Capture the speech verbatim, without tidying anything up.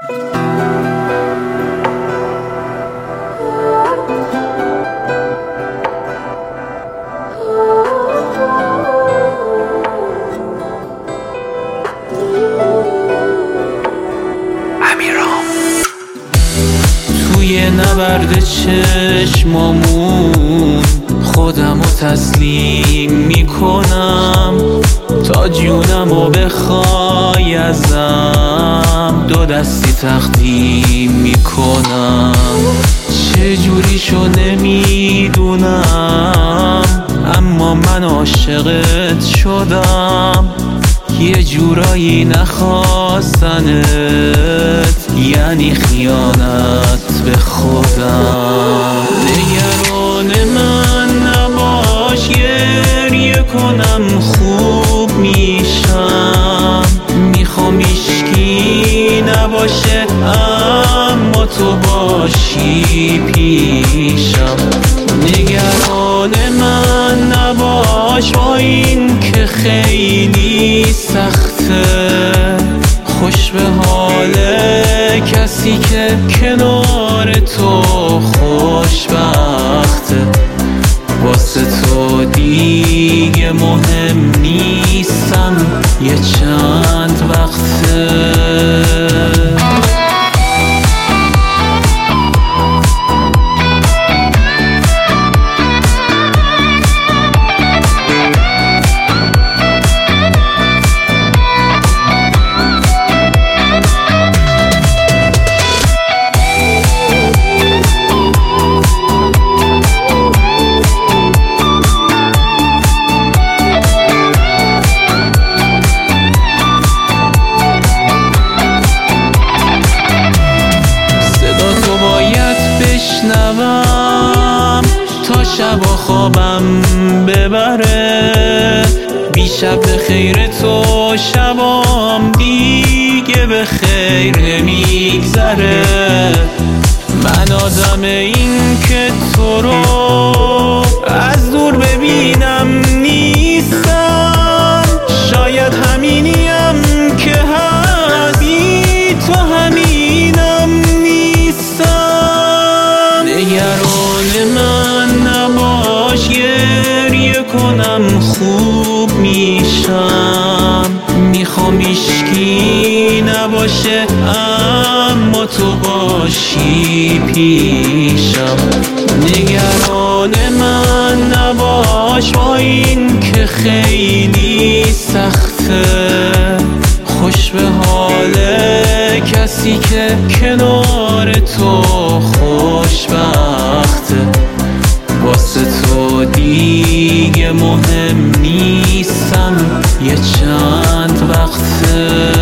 توی نبرد چشمامون خودمو تسلیم میکنم، تا جونمو بخوای ازم دو دستی تقدیم میکنم. چجوریشو نمیدونم اما من عاشقت شدم، یه جورایی نخواستنت یعنی خیانت به خودم. نگران من نباش گریه کنم خوب میشم، میخوام هیچکی نباشه اما تو باشی پیشم. نگران من نباش با این که خیلی سخته، خوش به حال کسی که کنار تو خوشبخته. واسه تو دیگه مهم نیستم یه چند وقته. بشنوم تا شب و خوابم ببره، بی شب به خیر تو شبام دیگه به خیر نمیگذره. من آدم این که تو رو از دور ببینم نیستم، شاید همینیم که هستی تو همینم نیستم. نگران من نباش گریه کنم خوب میشم، میخوام هیچکی نباشه اما تو باشی پیشم. نگران من نباش با این که خیلی سخته، خوش به حال کسی که کنار تو خوشبخته. واسه تو دیگه مهم نیستم یه چند وقته.